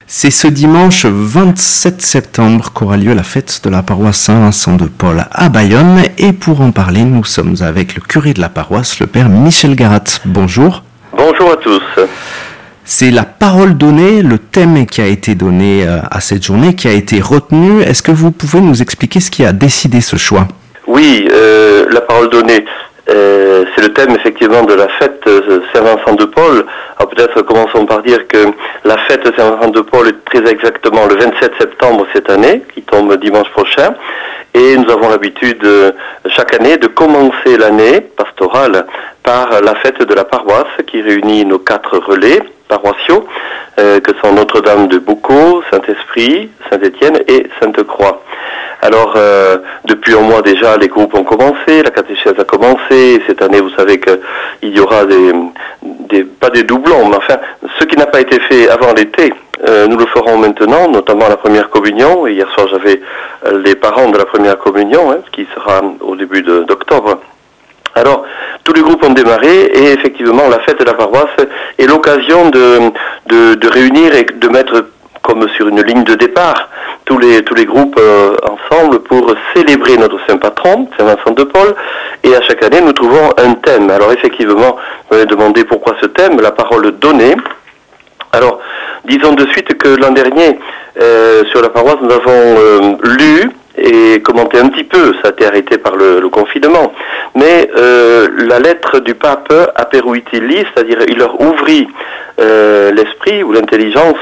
C'est ce dimanche 27 septembre qu'aura lieu la fête de la paroisse Saint-Vincent de Paul à Bayonne. Et pour en parler, nous sommes avec le curé de la paroisse, le père Michel Garat. Bonjour. Bonjour à tous. C'est la parole donnée, le thème qui a été donné à cette journée, qui a été retenu. Est-ce que vous pouvez nous expliquer ce qui a décidé ce choix ? Oui, la parole donnée, c'est le thème effectivement de la fête Saint-Vincent de Paul. Alors peut-être commençons par dire que la fête Saint-Vincent de Paul est très exactement le 27 septembre cette année, qui tombe dimanche prochain. Et nous avons l'habitude chaque année de commencer l'année pastorale par la fête de la paroisse qui réunit nos 4 relais paroissiaux, que sont Notre-Dame de Beaucaux, Saint-Esprit, Saint-Étienne et Sainte-Croix. Alors, depuis un mois déjà, les groupes ont commencé, la catéchèse a commencé, et cette année, vous savez qu'il y aura pas des doublons, mais enfin, ce qui n'a pas été fait avant l'été, nous le ferons maintenant, notamment la première communion, et hier soir j'avais les parents de la première communion, qui sera au début d'octobre. Alors, tous les groupes ont démarré et effectivement la fête de la paroisse est l'occasion de réunir et de mettre comme sur une ligne de départ tous les groupes ensemble pour célébrer notre saint patron, Saint-Vincent de Paul, et à chaque année nous trouvons un thème. Alors effectivement, vous m'avez demandé pourquoi ce thème, la parole donnée. Alors, disons de suite que l'an dernier, sur la paroisse, nous avons lu et commenté un petit peu, ça a été arrêté par le confinement, mais la lettre du pape Aperuitili, c'est-à-dire il leur ouvrit l'esprit ou l'intelligence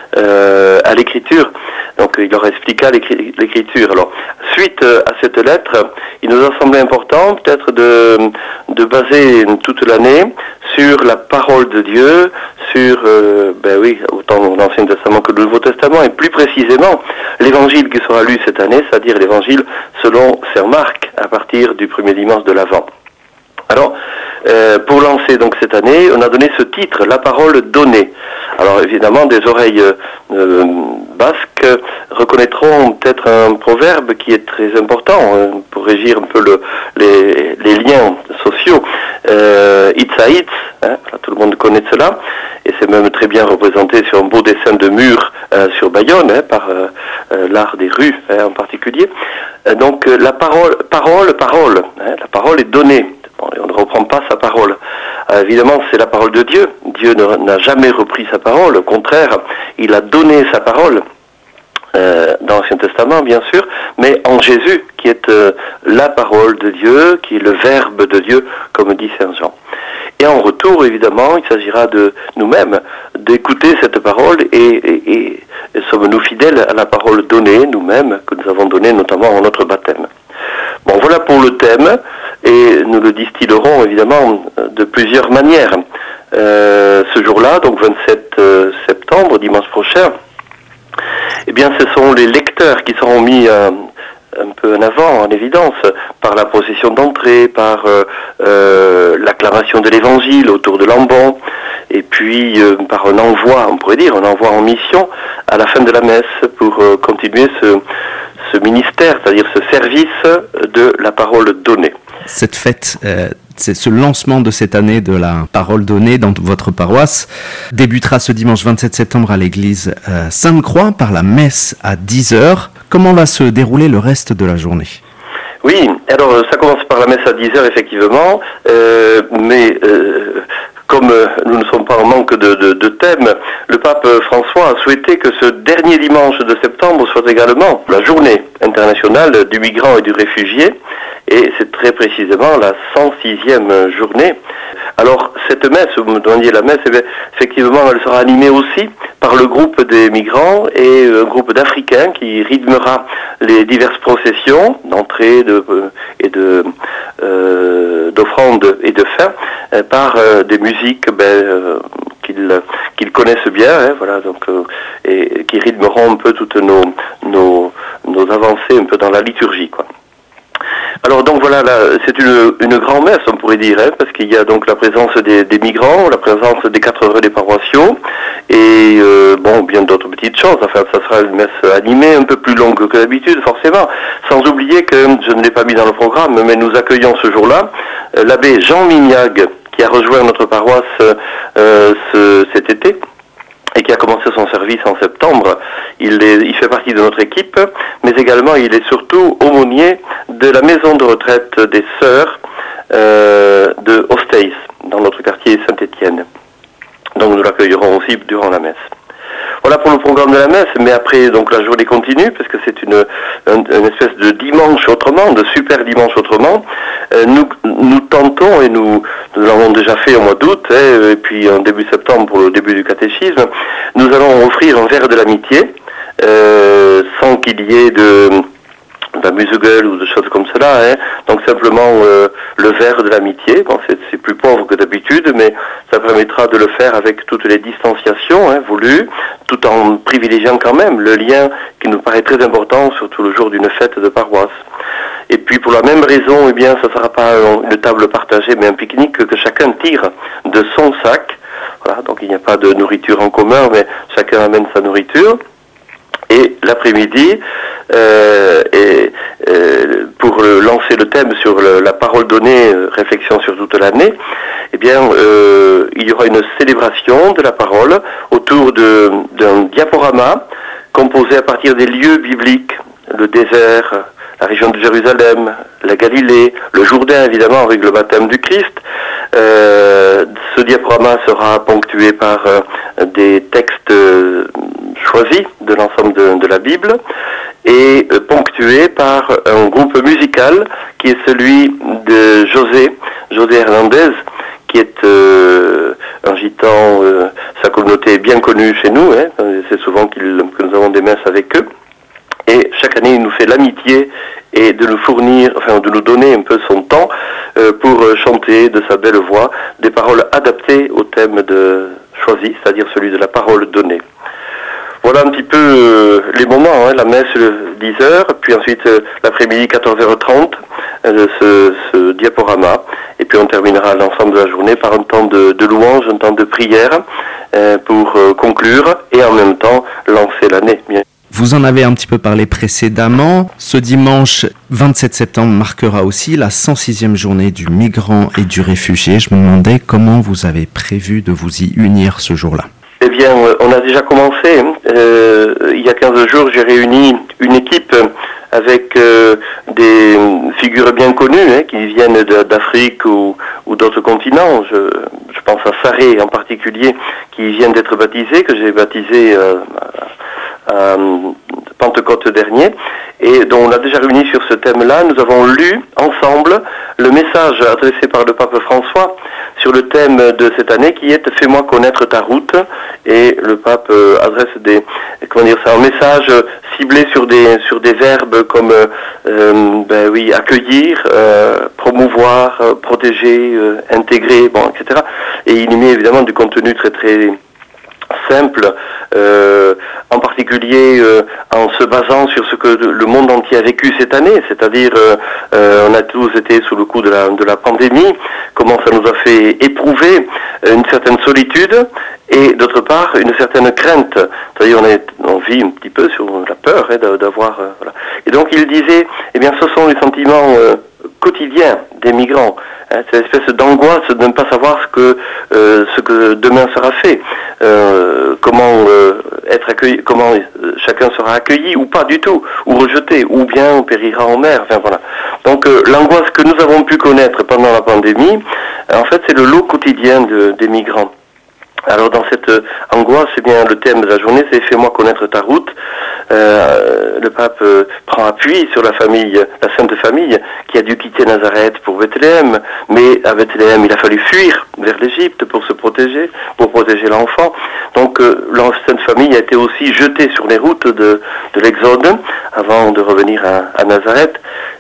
à l'écriture, donc il leur expliqua l'écriture. Alors, suite à cette lettre, il nous a semblé important peut-être de baser toute l'année sur la parole de Dieu, sur, autant l'Ancien Testament que le Nouveau Testament, et plus précisément, l'évangile qui sera lu cette année, c'est-à-dire l'évangile selon saint Marc, à partir du premier dimanche de l'Avent. Alors, pour lancer donc cette année, on a donné ce titre, la parole donnée. Alors évidemment, des oreilles basques reconnaîtront peut-être un proverbe qui est très important pour régir un peu les liens sociaux. Itza itz, tout le monde connaît cela, et c'est même très bien représenté sur un beau dessin de mur sur Bayonne, par l'art des rues en particulier. Donc la parole, la parole est donnée. Bon, et on ne reprend pas sa parole. Évidemment, c'est la parole de Dieu. Dieu n'a jamais repris sa parole. Au contraire, il a donné sa parole dans l'Ancien Testament, bien sûr, mais en Jésus, qui est la parole de Dieu, qui est le Verbe de Dieu, comme dit Saint Jean. Et en retour, évidemment, il s'agira de nous-mêmes d'écouter cette parole et sommes-nous fidèles à la parole donnée, nous-mêmes, que nous avons donnée notamment en notre baptême. Bon, voilà pour le thème, et nous le distillerons évidemment de plusieurs manières. Ce jour-là, donc 27 septembre, dimanche prochain, eh bien ce sont les lecteurs qui seront mis un peu en avant, en évidence, par la procession d'entrée, par l'acclamation de l'évangile autour de l'ambon, et puis par un envoi, on pourrait dire, un envoi en mission à la fin de la messe pour continuer ce ministère, c'est-à-dire ce service de la parole donnée. Cette fête, c'est ce lancement de cette année de la parole donnée dans votre paroisse, débutera ce dimanche 27 septembre à l'église Sainte-Croix par la messe à 10h. Comment va se dérouler le reste de la journée ? Oui, alors ça commence par la messe à 10h effectivement, mais comme nous ne sommes pas en manque de thèmes, le pape François a souhaité que ce dernier dimanche de septembre soit également la journée internationale du migrant et du réfugié, et c'est très précisément la 106e journée. Alors cette messe, vous me demandiez la messe, effectivement elle sera animée aussi par le groupe des migrants et un groupe d'Africains qui rythmera les diverses processions d'entrée d'offrandes et de fin par des musiques qu'ils connaissent bien, voilà, donc et qui rythmeront un peu toutes nos avancées un peu dans la liturgie, quoi. Alors donc voilà, là, c'est une grande messe, on pourrait dire, parce qu'il y a donc la présence des migrants, la présence des 4 relais paroissiaux, et bien d'autres petites choses. Enfin, ça sera une messe animée, un peu plus longue que d'habitude, forcément. Sans oublier que, je ne l'ai pas mis dans le programme, mais nous accueillons ce jour-là l'abbé Jean Mignag, qui a rejoint notre paroisse cet été, et qui a commencé son service en septembre. Il fait partie de notre équipe, mais également il est surtout aumônier de la maison de retraite des Sœurs de Ostaïs, dans notre quartier Saint-Étienne. Donc nous l'accueillerons aussi durant la messe. Voilà pour le programme de la messe, mais après donc la journée continue, parce que c'est une espèce de dimanche autrement, de super dimanche autrement. Nous tentons, et nous l'avons déjà fait au mois d'août, et puis en début septembre pour le début du catéchisme, nous allons offrir un verre de l'amitié, sans qu'il y ait de musique ou de choses comme cela, donc simplement le verre de l'amitié. Bon, c'est plus pauvre que d'habitude, mais ça permettra de le faire avec toutes les distanciations voulues, tout en privilégiant quand même le lien qui nous paraît très important, surtout le jour d'une fête de paroisse. Et puis pour la même raison, ça ne sera pas une table partagée, mais un pique-nique que chacun tire de son sac. Voilà, donc il n'y a pas de nourriture en commun, mais chacun amène sa nourriture. Et l'après-midi, pour lancer le thème sur la parole donnée, réflexion sur toute l'année, il y aura une célébration de la parole autour d'un diaporama composé à partir des lieux bibliques, le désert, la région de Jérusalem, la Galilée, le Jourdain évidemment avec le baptême du Christ. Ce diaporama sera ponctué par des textes choisis de l'ensemble de la Bible et ponctué par un groupe musical qui est celui de José Hernandez, qui est un gitan, sa communauté est bien connue chez nous, c'est souvent que nous avons des messes avec eux. Et chaque année, il nous fait l'amitié et de nous fournir, de nous donner un peu son temps pour chanter de sa belle voix des paroles adaptées au thème choisi, c'est-à-dire celui de la parole donnée. Voilà un petit peu les moments, la messe 10h, puis ensuite l'après-midi 14h30, ce diaporama, et puis on terminera l'ensemble de la journée par un temps de louange, un temps de prière pour conclure et en même temps lancer l'année. Vous en avez un petit peu parlé précédemment. Ce dimanche 27 septembre marquera aussi la 106e journée du migrant et du réfugié. Je me demandais comment vous avez prévu de vous y unir ce jour-là. Eh bien, on a déjà commencé. Il y a 15 jours, j'ai réuni une équipe avec des figures bien connues qui viennent d'Afrique ou d'autres continents. Je pense à Sarré en particulier, qui viennent d'être baptisés, que j'ai baptisé Pentecôte dernier, et dont on a déjà réuni sur ce thème-là. Nous avons lu ensemble le message adressé par le pape François sur le thème de cette année qui est « Fais-moi connaître ta route », et le pape adresse un message ciblé sur des verbes comme accueillir, promouvoir, protéger, intégrer, etc. Et il y met évidemment du contenu très très simple, en particulier en se basant sur ce que le monde entier a vécu cette année, c'est-à-dire on a tous été sous le coup de la pandémie, comment ça nous a fait éprouver une certaine solitude et d'autre part une certaine crainte, c'est-à-dire on vit un petit peu sur la peur d'avoir voilà. Et donc il disait, ce sont les sentiments quotidiens des migrants. C'est l'espèce d'angoisse de ne pas savoir ce que demain sera fait, comment être accueilli, comment chacun sera accueilli ou pas du tout, ou rejeté, ou bien on périra en mer. Voilà. Donc l'angoisse que nous avons pu connaître pendant la pandémie, en fait, c'est le lot quotidien des migrants. Alors dans cette angoisse, le thème de la journée, c'est « Fais-moi connaître ta route ». Le pape prend appui sur la famille, la Sainte Famille, qui a dû quitter Nazareth pour Bethléem, mais à Bethléem, il a fallu fuir vers l'Égypte pour se protéger, pour protéger l'enfant. Donc la Sainte Famille a été aussi jetée sur les routes de l'Exode avant de revenir à Nazareth.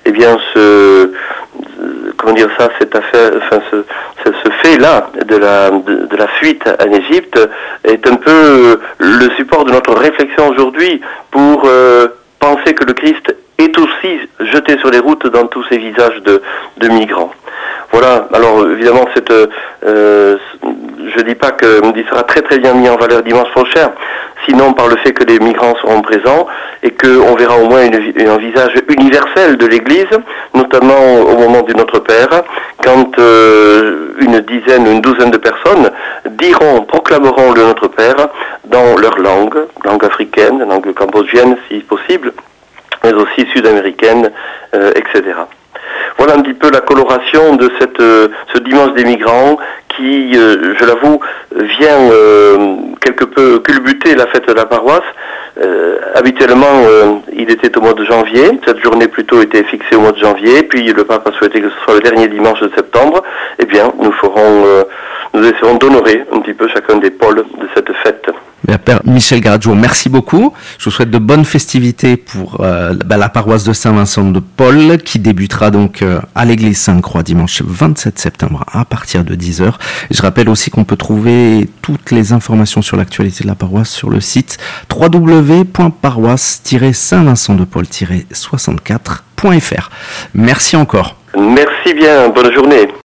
Cette affaire, ce fait-là de la fuite en Égypte est un peu le support de notre réflexion aujourd'hui pour penser que le Christ est aussi jeté sur les routes dans tous ces visages de migrants. Voilà, alors évidemment, je dis pas qu'il sera très très bien mis en valeur dimanche prochain, sinon par le fait que les migrants seront présents et qu'on verra au moins un visage universel de l'Église, notamment au moment du Notre Père, quand une dizaine ou une douzaine de personnes proclameront le Notre Père dans leur langue africaine, langue cambodgienne si possible, mais aussi sud-américaine, etc. Voilà un petit peu la coloration de ce dimanche des migrants qui, je l'avoue, vient quelque peu culbuter la fête de la paroisse. Habituellement, il était au mois de janvier. Cette journée plutôt était fixée au mois de janvier. Puis le pape a souhaité que ce soit le dernier dimanche de septembre. Eh bien, nous essaierons d'honorer un petit peu chacun des pôles de cette fête. Père Michel Garaggio, merci beaucoup. Je vous souhaite de bonnes festivités pour la paroisse de Saint-Vincent de Paul qui débutera donc à l'église Sainte-Croix dimanche 27 septembre à partir de 10h. Je rappelle aussi qu'on peut trouver toutes les informations sur l'actualité de la paroisse sur le site www.paroisse-saint-vincent-de-paul-64.fr. Merci encore. Merci bien, bonne journée.